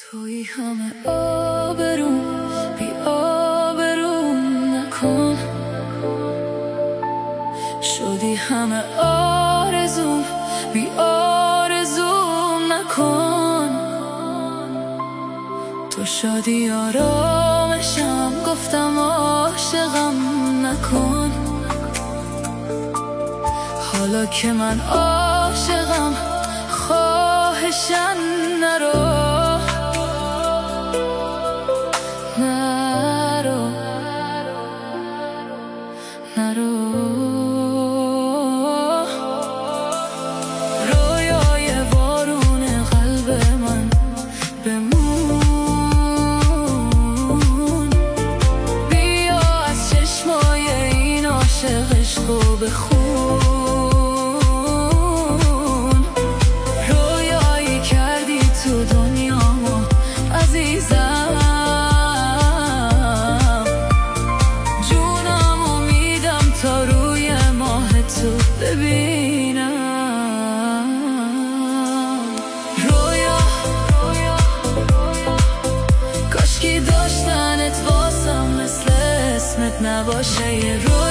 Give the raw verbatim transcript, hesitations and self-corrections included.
توی همه آبروم بی آبروم نکن، شدی همه آرزوم بی آرزوم نکن. تو شدی آرامشم، گفتم عاشقم نکن. حالا که من عاشقم خواهشن نرو نرو نرو. رویای بارون قلب من بمون، بیا از چشمای این عاشق عشقو بخون. رویایی کردی تو دنیامو عزیزم، جونمو میدم تا روی ماه تو ببینم. رویا کاشکی داشتنت واسم مثل اسمت نباشه. یه رویا